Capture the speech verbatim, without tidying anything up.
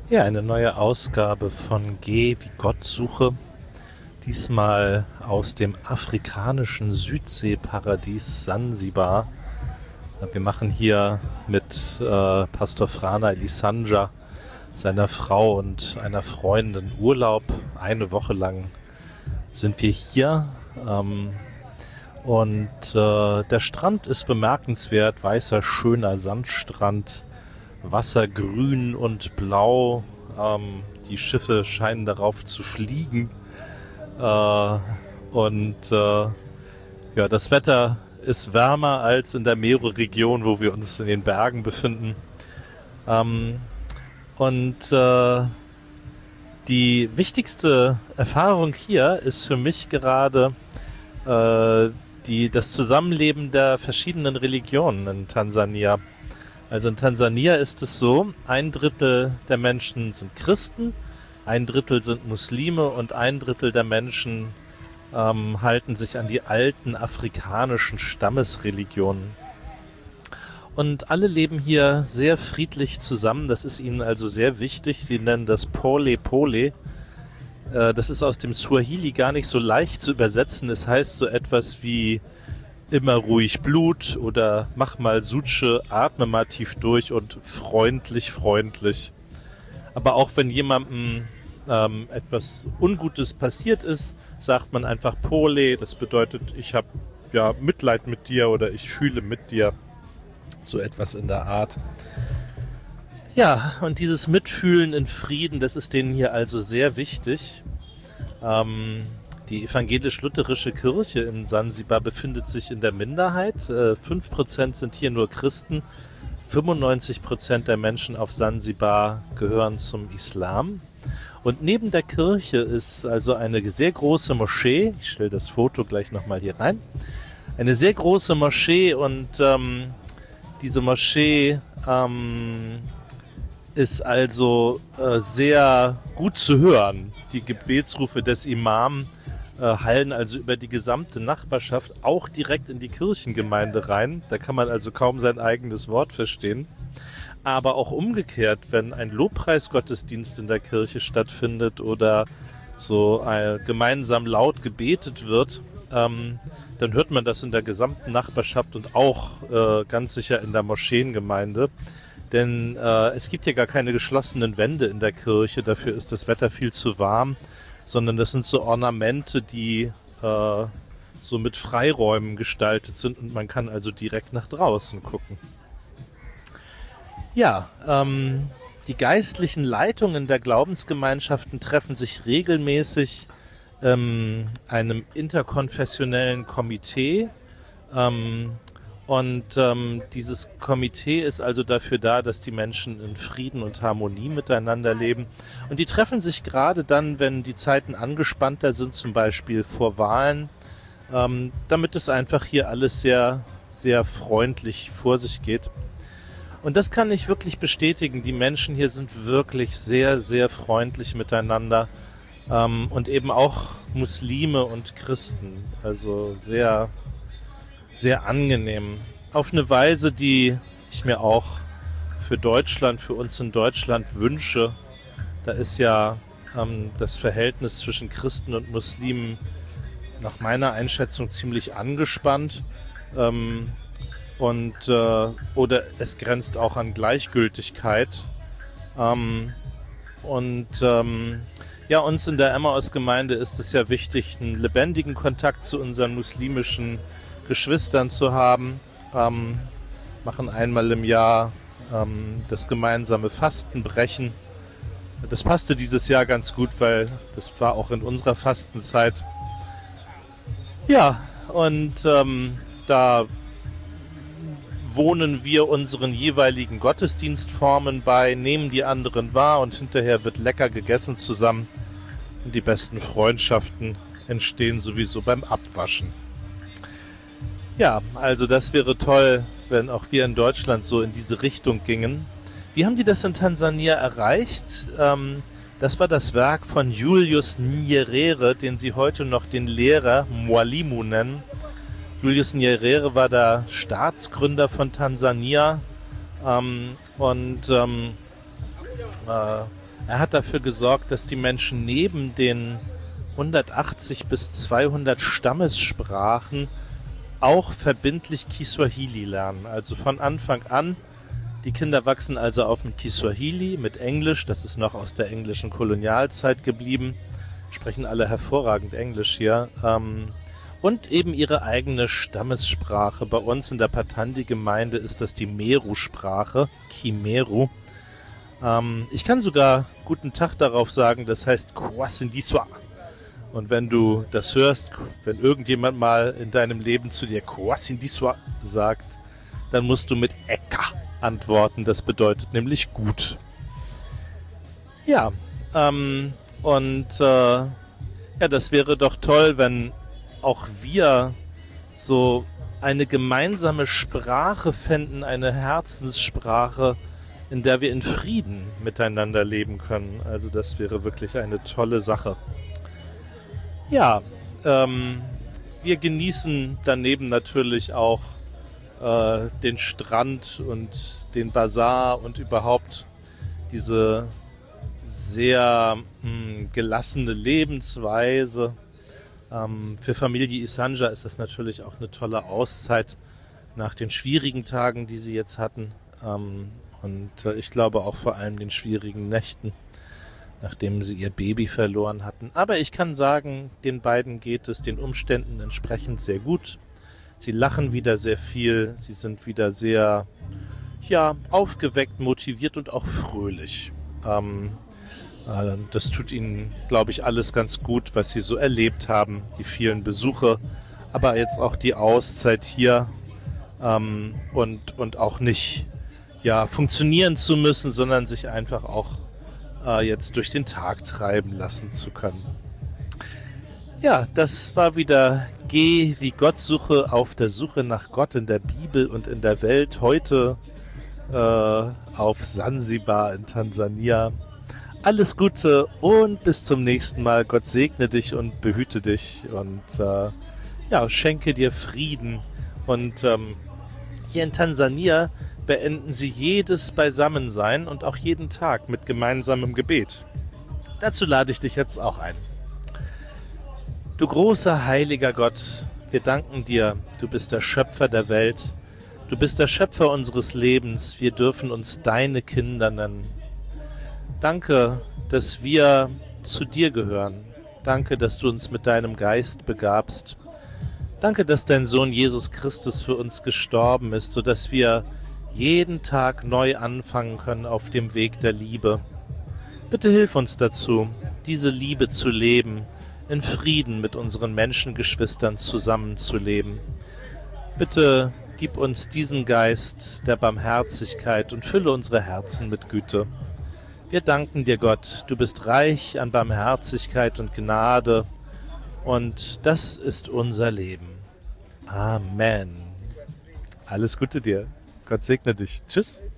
Ja, eine neue Ausgabe von G wie Gottsuche. Diesmal aus dem afrikanischen Südseeparadies Sansibar. Wir machen hier mit äh, Pastor Frana Elisanja, seiner Frau und einer Freundin Urlaub. Eine Woche lang sind wir hier. Ähm, und äh, der Strand ist bemerkenswert. Weißer, schöner Sandstrand. Wasser grün und blau. Ähm, die Schiffe scheinen darauf zu fliegen. Äh, und äh, ja, das Wetter ist wärmer als in der Meru-Region, wo wir uns in den Bergen befinden. Ähm, und äh, die wichtigste Erfahrung hier ist für mich gerade äh, die, das Zusammenleben der verschiedenen Religionen in Tansania. Also in Tansania ist es so, ein Drittel der Menschen sind Christen, ein Drittel sind Muslime und ein Drittel der Menschen ähm, halten sich an die alten afrikanischen Stammesreligionen. Und alle leben hier sehr friedlich zusammen, das ist ihnen also sehr wichtig. Sie nennen das Pole Pole. Äh, das ist aus dem Swahili gar nicht so leicht zu übersetzen. Es heißt so etwas wie immer ruhig Blut oder mach mal Sutsche, atme mal tief durch und freundlich, freundlich. Aber auch wenn jemandem ähm, etwas Ungutes passiert ist, sagt man einfach Pole. Das bedeutet, ich habe ja Mitleid mit dir oder ich fühle mit dir. So etwas in der Art. Ja, und dieses Mitfühlen in Frieden, das ist denen hier also sehr wichtig. Ähm, Die evangelisch-lutherische Kirche in Sansibar befindet sich in der Minderheit. fünf Prozent sind hier nur Christen. fünfundneunzig Prozent der Menschen auf Sansibar gehören zum Islam. Und neben der Kirche ist also eine sehr große Moschee. Ich stelle das Foto gleich nochmal hier rein. Eine sehr große Moschee und ähm, diese Moschee ähm, ist also äh, sehr gut zu hören. Die Gebetsrufe des Imam hallen also über die gesamte Nachbarschaft auch direkt in die Kirchengemeinde rein. Da kann man also kaum sein eigenes Wort verstehen. Aber auch umgekehrt, wenn ein Lobpreisgottesdienst in der Kirche stattfindet oder so äh, gemeinsam laut gebetet wird, ähm, dann hört man das in der gesamten Nachbarschaft und auch äh, ganz sicher in der Moscheengemeinde. Denn äh, es gibt ja gar keine geschlossenen Wände in der Kirche, dafür ist das Wetter viel zu warm. Sondern das sind so Ornamente, die äh, so mit Freiräumen gestaltet sind und man kann also direkt nach draußen gucken. Ja, ähm, die geistlichen Leitungen der Glaubensgemeinschaften treffen sich regelmäßig ähm, einem interkonfessionellen Komitee. Ähm, Und ähm, dieses Komitee ist also dafür da, dass die Menschen in Frieden und Harmonie miteinander leben. Und die treffen sich gerade dann, wenn die Zeiten angespannter sind, zum Beispiel vor Wahlen, ähm, damit es einfach hier alles sehr, sehr freundlich vor sich geht. Und das kann ich wirklich bestätigen. Die Menschen hier sind wirklich sehr, sehr freundlich miteinander. Ähm, und eben auch Muslime und Christen. Also sehr... sehr angenehm. Auf eine Weise, die ich mir auch für Deutschland, für uns in Deutschland wünsche. Da ist ja ähm, das Verhältnis zwischen Christen und Muslimen nach meiner Einschätzung ziemlich angespannt. Ähm, und äh, oder es grenzt auch an Gleichgültigkeit. Ähm, und ähm, ja, uns in der Emmaus-Gemeinde ist es ja wichtig, einen lebendigen Kontakt zu unseren muslimischen Geschwistern zu haben, ähm, machen einmal im Jahr ähm, das gemeinsame Fastenbrechen. Das passte dieses Jahr ganz gut, weil das war auch in unserer Fastenzeit. Ja, und ähm, da wohnen wir unseren jeweiligen Gottesdienstformen bei, nehmen die anderen wahr und hinterher wird lecker gegessen zusammen. Und die besten Freundschaften entstehen sowieso beim Abwaschen. Ja, also das wäre toll, wenn auch wir in Deutschland so in diese Richtung gingen. Wie haben die das in Tansania erreicht? Ähm, das war das Werk von Julius Nyerere, den sie heute noch den Lehrer Mwalimu nennen. Julius Nyerere war der Staatsgründer von Tansania ähm, und ähm, äh, Er hat dafür gesorgt, dass die Menschen neben den hundertachtzig bis zweihundert Stammessprachen auch verbindlich Kiswahili lernen. Also von Anfang an. Die Kinder wachsen also auf mit Kiswahili, mit Englisch. Das ist noch aus der englischen Kolonialzeit geblieben. Sprechen alle hervorragend Englisch hier. Ähm, und eben ihre eigene Stammessprache. Bei uns in der Patandi-Gemeinde ist das die Meru-Sprache, Kimeru. Ähm, ich kann sogar guten Tag darauf sagen, das heißt Kwasindiswa. Und wenn du das hörst, wenn irgendjemand mal in deinem Leben zu dir Kwasindiswa sagt, dann musst du mit Eka antworten. Das bedeutet nämlich gut. Ja, ähm, und äh, ja, das wäre doch toll, wenn auch wir so eine gemeinsame Sprache fänden, eine Herzenssprache, in der wir in Frieden miteinander leben können. Also das wäre wirklich eine tolle Sache. Ja, ähm, wir genießen daneben natürlich auch äh, den Strand und den Bazar und überhaupt diese sehr mh, gelassene Lebensweise. Ähm, für Familie Isanja ist das natürlich auch eine tolle Auszeit nach den schwierigen Tagen, die sie jetzt hatten. Ähm, und äh, ich glaube auch vor allem den schwierigen Nächten, nachdem sie ihr Baby verloren hatten. Aber ich kann sagen, den beiden geht es den Umständen entsprechend sehr gut. Sie lachen wieder sehr viel, sie sind wieder sehr, ja, aufgeweckt, motiviert und auch fröhlich. Ähm, äh, das tut ihnen, glaube ich, alles ganz gut, was sie so erlebt haben, die vielen Besuche, aber jetzt auch die Auszeit hier ähm, und, und auch nicht, ja, funktionieren zu müssen, sondern sich einfach auch jetzt durch den Tag treiben lassen zu können. Ja, das war wieder Geh wie Gott suche, auf der Suche nach Gott in der Bibel und in der Welt. Heute äh, auf Sansibar in Tansania. Alles Gute und bis zum nächsten Mal. Gott segne dich und behüte dich und äh, ja, schenke dir Frieden. Und ähm, hier in Tansania beenden sie jedes Beisammensein und auch jeden Tag mit gemeinsamem Gebet. Dazu lade ich dich jetzt auch ein. Du großer, heiliger Gott, wir danken dir, du bist der Schöpfer der Welt, du bist der Schöpfer unseres Lebens, wir dürfen uns deine Kinder nennen. Danke, dass wir zu dir gehören. Danke, dass du uns mit deinem Geist begabst. Danke, dass dein Sohn Jesus Christus für uns gestorben ist, sodass wir jeden Tag neu anfangen können auf dem Weg der Liebe. Bitte hilf uns dazu, diese Liebe zu leben, in Frieden mit unseren Menschengeschwistern zusammenzuleben. Bitte gib uns diesen Geist der Barmherzigkeit und fülle unsere Herzen mit Güte. Wir danken dir, Gott, du bist reich an Barmherzigkeit und Gnade und das ist unser Leben. Amen. Alles Gute dir. Gott segne dich. Tschüss.